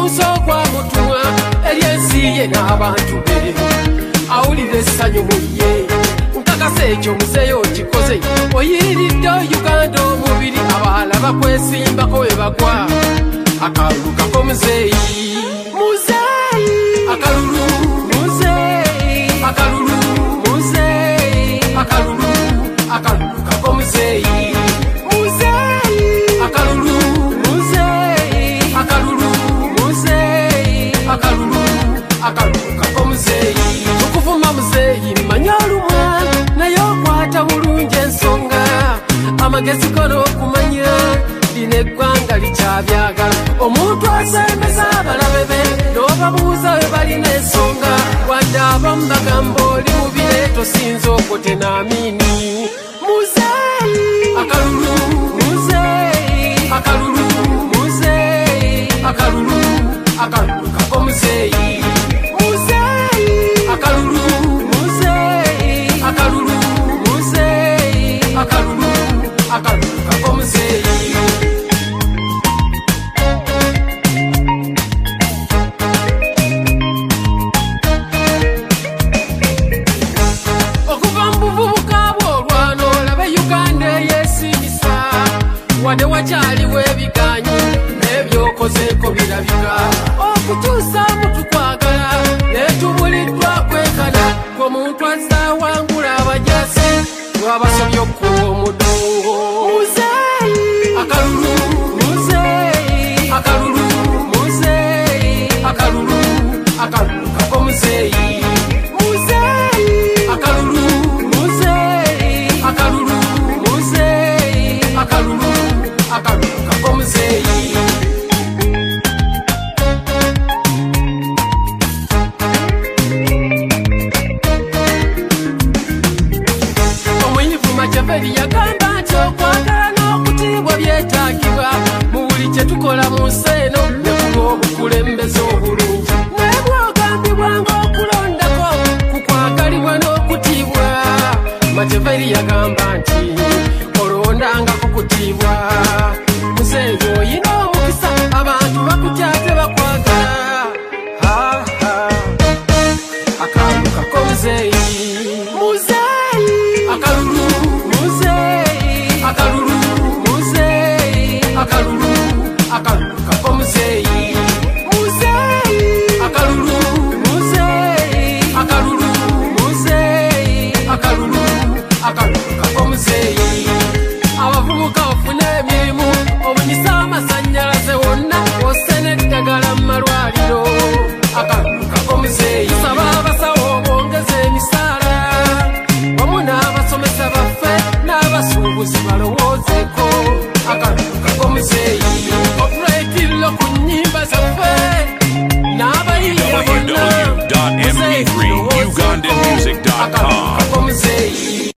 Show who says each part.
Speaker 1: musokwa mutumwa elyensi ye n'abantu be awulire essanyu muye nkakasa ekyo muzeeyo kikoze oyiridde Uganda omubiri abaala bakwesimbako we bagwa akalulu kako muzeeyi akalulu muzeeyi akalulu muzeeyi akalulu akalulu kako muzeeyi akalulu muzeeyi akalulu muzeeyi akalulu akalulu kako muzeeyi okuvuma muzeeyi manya olumwa naye okwata bulungi ensonga amagezi gono okumanya lino eggwanga likyabyagala omuntu asembeza abalabe be n'obabuuza we balina ensonga wadde abamu bagamba oli mubire tosinza okote n'amini muzeeyi akalulu muzeeyi akalulu muzeeyi akalulu akalulu kako muzeeyi akalulu muzeeyi akalulu muzeeyi akalulu akalulu kako muzeeyi okuva mu buvubuka bw'olwana olabe Uganda eyesimisa wadde wakyaliwo ebiganyi n'ebyokozeeko birabika okukyusa mutukwagala netubuliddwa kwekana ng'omuntu azza wangula abajasi lwabasobye okukuba omudungo akalulu muzeeyi akalulu muzeeyi akalulu akalulu kako muzeeyi akalulu muzeeyi akalulu muzeeyi akalulu akalulu kako muzeeyi omwenyivu Machiavelli yagamba nti okwagala n'okutiibwa byetaagibwa mu buli kye tukola mu nsi eno ne kuba obukulembeze obulungi naye bw'ogambibwanga okulondako ku kwagalibwa n'okutiibwa Machiavelli yagamba nti olondanga ku kutiibwa muzeeyi oyina omukisa abantu bakutyate bakwagala akalulu kako muzeeyi akalulu muzeeyi akalulu muzeeyi akalulu akalulu kako muzeeyi akalulu muzeeyi akalulu muzeeyi akalulu akalulu kako muzeeyi abavubuka